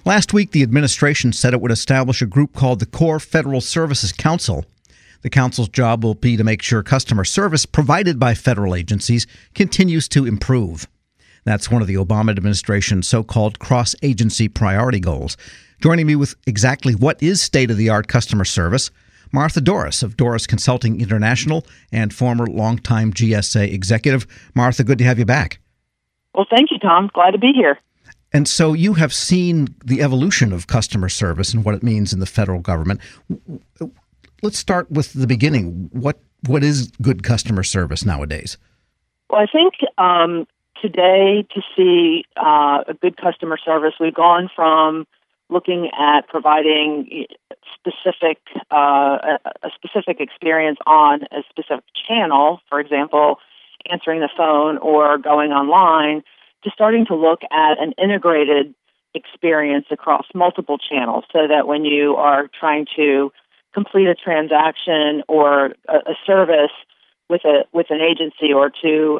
Last week, the administration said it would establish a group called the Core Federal Services Council. The council's job will be to make sure customer service provided by federal agencies continues to improve. That's one of the Obama administration's so-called cross-agency priority goals. Joining me with exactly what is state-of-the-art customer service, Martha Dorris of Dorris Consulting International and former longtime GSA executive. Martha, good to have you back. Well, thank you, Tom. Glad to be here. And so you have seen the evolution of customer service and what it means in the federal government. Let's start with the beginning. What is good customer service nowadays? Well, I think today to see a good customer service, we've gone from looking at providing a specific experience on a specific channel, for example, answering the phone or going online, to starting to look at an integrated experience across multiple channels, so that when you are trying to complete a transaction or a service with an agency, or to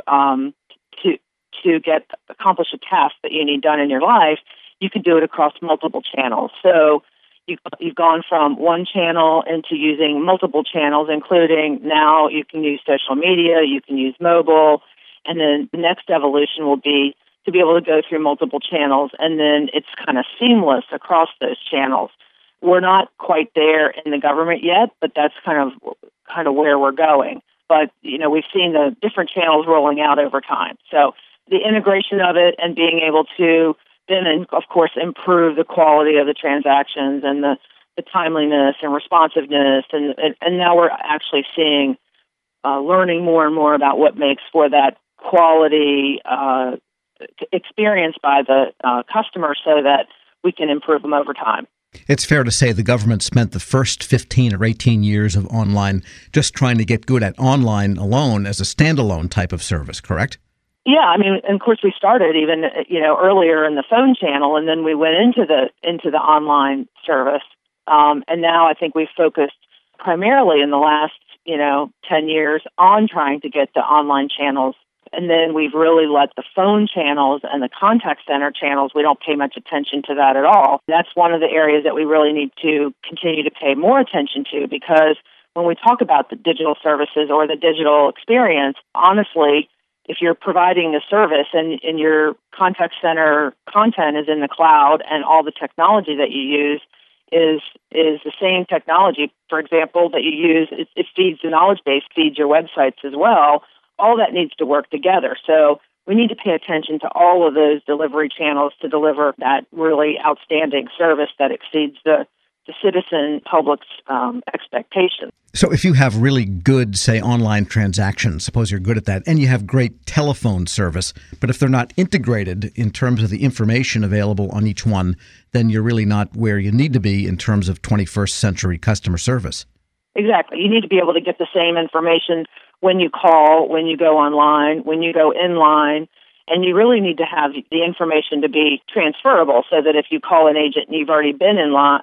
accomplish a task that you need done in your life, you can do it across multiple channels. So you've gone from one channel into using multiple channels, including now you can use social media, you can use mobile, and then the next evolution will be to be able to go through multiple channels, and then it's kind of seamless across those channels. We're not quite there in the government yet, but that's kind of where we're going. But, we've seen the different channels rolling out over time. So the integration of it and being able to then, of course, improve the quality of the transactions and the timeliness and responsiveness. And now we're actually seeing, learning more and more about what makes for that quality experience by the customer, so that we can improve them over time. It's fair to say the government spent the first 15 or 18 years of online just trying to get good at online alone as a standalone type of service, correct? Yeah, and of course we started even earlier in the phone channel, and then we went into the online service, and now I think we've focused primarily in the last 10 years on trying to get the online channels. And then we've really let the phone channels and the contact center channels, we don't pay much attention to that at all. That's one of the areas that we really need to continue to pay more attention to, because when we talk about the digital services or the digital experience, honestly, if you're providing a service and your contact center content is in the cloud and all the technology that you use is the same technology, for example, that you use, it feeds the knowledge base, feeds your websites as well. All that needs to work together. So we need to pay attention to all of those delivery channels to deliver that really outstanding service that exceeds the citizen public's expectations. So if you have really good, say, online transactions, suppose you're good at that, and you have great telephone service, but if they're not integrated in terms of the information available on each one, then you're really not where you need to be in terms of 21st century customer service. Exactly. You need to be able to get the same information when you call, when you go online, when you go in line, and you really need to have the information to be transferable, so that if you call an agent and you've already been in line,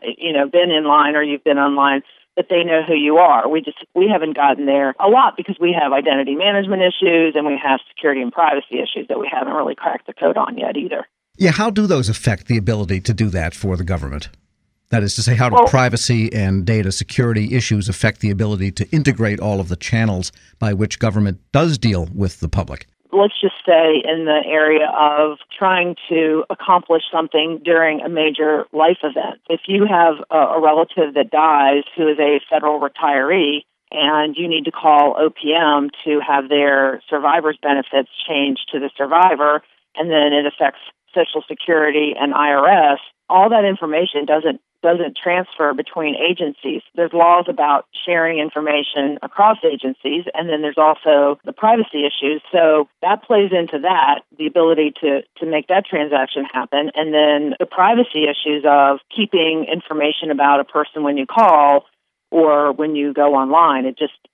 or you've been online, that they know who you are. We haven't gotten there a lot because we have identity management issues and we have security and privacy issues that we haven't really cracked the code on yet either. Yeah, how do those affect the ability to do that for the government? That is to say, how do privacy and data security issues affect the ability to integrate all of the channels by which government does deal with the public? Let's just say in the area of trying to accomplish something during a major life event. If you have a relative that dies who is a federal retiree and you need to call OPM to have their survivor's benefits changed to the survivor, and then it affects Social Security and IRS, all that information doesn't transfer between agencies. There's laws about sharing information across agencies, and then there's also the privacy issues. So that plays into that, the ability to make that transaction happen, and then the privacy issues of keeping information about a person when you call or when you go online.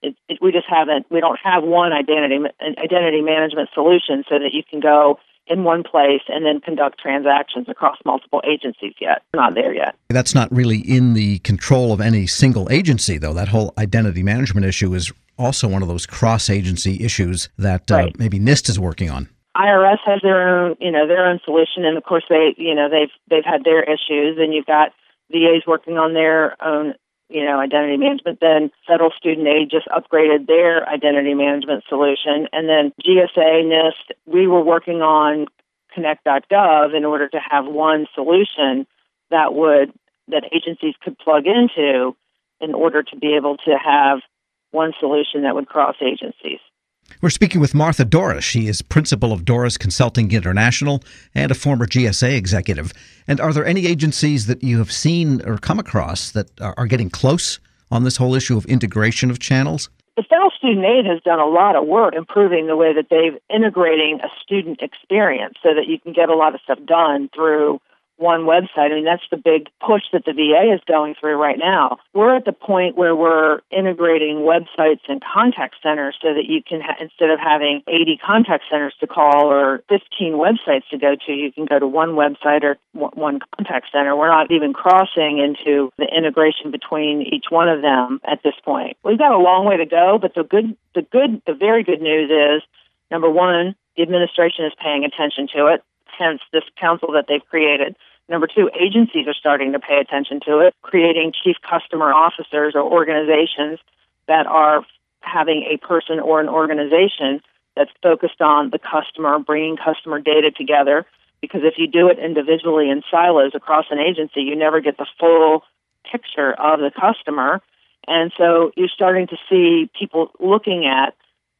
We don't have one identity management solution so that you can go in one place and then conduct transactions across multiple agencies yet. We're not there yet. That's not really in the control of any single agency, though. That whole identity management issue is also one of those cross-agency issues that maybe NIST is working on. IRS has their own solution, and of course they've had their issues, and you've got VAs working on their own identity management. Then Federal Student Aid just upgraded their identity management solution, and then GSA, NIST, we were working on Connect.gov in order to have one solution that agencies could plug into in order to be able to have one solution that would cross agencies. We're speaking with Martha Dorris. She is principal of Dorris Consulting International and a former GSA executive. And are there any agencies that you have seen or come across that are getting close on this whole issue of integration of channels? The Federal Student Aid has done a lot of work improving the way that they've integrating a student experience so that you can get a lot of stuff done through one website. I mean, that's the big push that the VA is going through right now. We're at the point where we're integrating websites and contact centers so that you can, instead of having 80 contact centers to call or 15 websites to go to, you can go to one website or one contact center. We're not even crossing into the integration between each one of them at this point. We've got a long way to go, but the very good news is, number one, the administration is paying attention to it, hence this council that they've created. Number two, agencies are starting to pay attention to it, creating chief customer officers or organizations that are having a person or an organization that's focused on the customer, bringing customer data together. Because if you do it individually in silos across an agency, you never get the full picture of the customer. And so you're starting to see people looking at,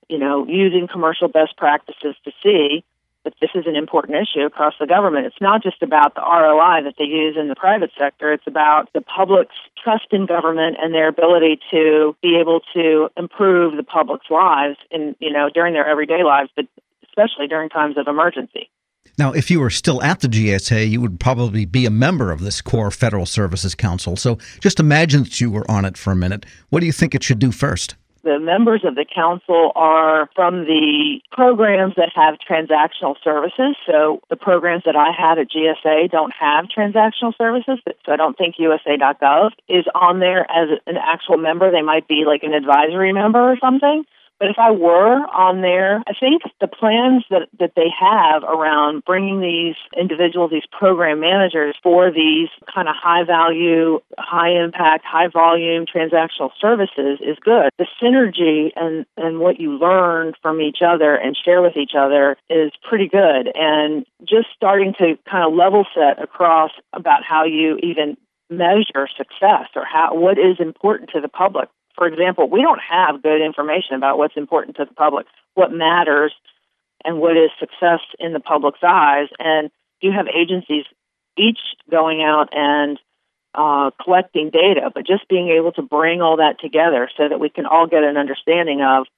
using commercial best practices to see that this is an important issue across the government. It's not just about the ROI that they use in the private sector. It's about the public's trust in government and their ability to be able to improve the public's lives during their everyday lives, but especially during times of emergency. Now, if you were still at the GSA, you would probably be a member of this core Federal Services Council. So just imagine that you were on it for a minute. What do you think it should do first? The members of the council are from the programs that have transactional services. So the programs that I had at GSA don't have transactional services, so I don't think USA.gov is on there as an actual member. They might be like an advisory member or something. But if I were on there, I think the plans that they have around bringing these individuals, these program managers for these kind of high value, high impact, high volume transactional services is good. The synergy and what you learn from each other and share with each other is pretty good. And just starting to kind of level set across about how you even measure success or what is important to the public. For example, we don't have good information about what's important to the public, what matters, and what is success in the public's eyes. And you have agencies each going out and collecting data, but just being able to bring all that together so that we can all get an understanding of,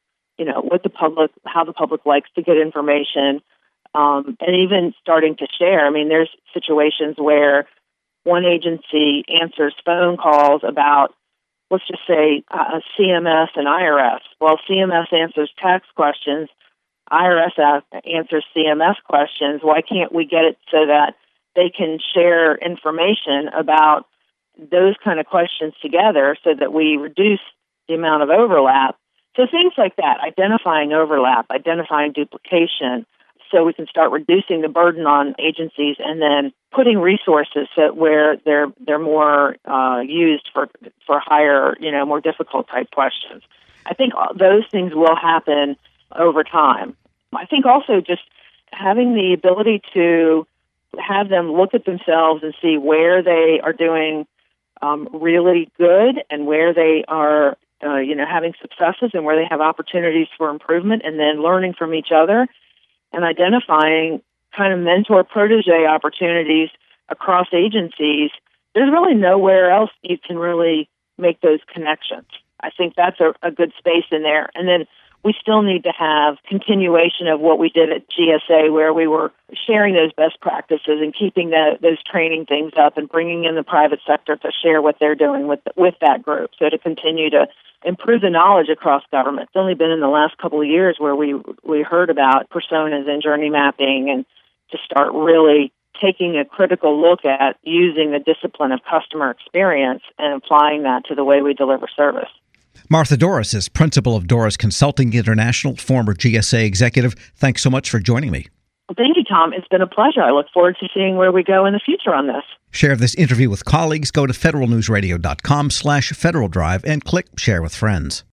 how the public likes to get information, and even starting to share. I mean, there's situations where one agency answers phone calls about, let's just say, CMS and IRS. Well, CMS answers tax questions, IRS answers CMS questions. Why can't we get it so that they can share information about those kind of questions together so that we reduce the amount of overlap? So things like that, identifying overlap, identifying duplication, so we can start reducing the burden on agencies and then putting resources where they're more used for higher, more difficult type questions. I think those things will happen over time. I think also just having the ability to have them look at themselves and see where they are doing really good and where they are, having successes and where they have opportunities for improvement, and then learning from each other and identifying kind of mentor-protege opportunities across agencies. There's really nowhere else you can really make those connections. I think that's a good space in there. And then we still need to have continuation of what we did at GSA, where we were sharing those best practices and keeping those training things up and bringing in the private sector to share what they're doing with that group. So to continue to improve the knowledge across government. It's only been in the last couple of years where we heard about personas and journey mapping, and to start really taking a critical look at using the discipline of customer experience and applying that to the way we deliver service. Martha Dorris is principal of Dorris Consulting International, former GSA executive. Thanks so much for joining me. Well, thank you, Tom. It's been a pleasure. I look forward to seeing where we go in the future on this. Share this interview with colleagues. Go to federalnewsradio.com/Federal Drive and click Share with Friends.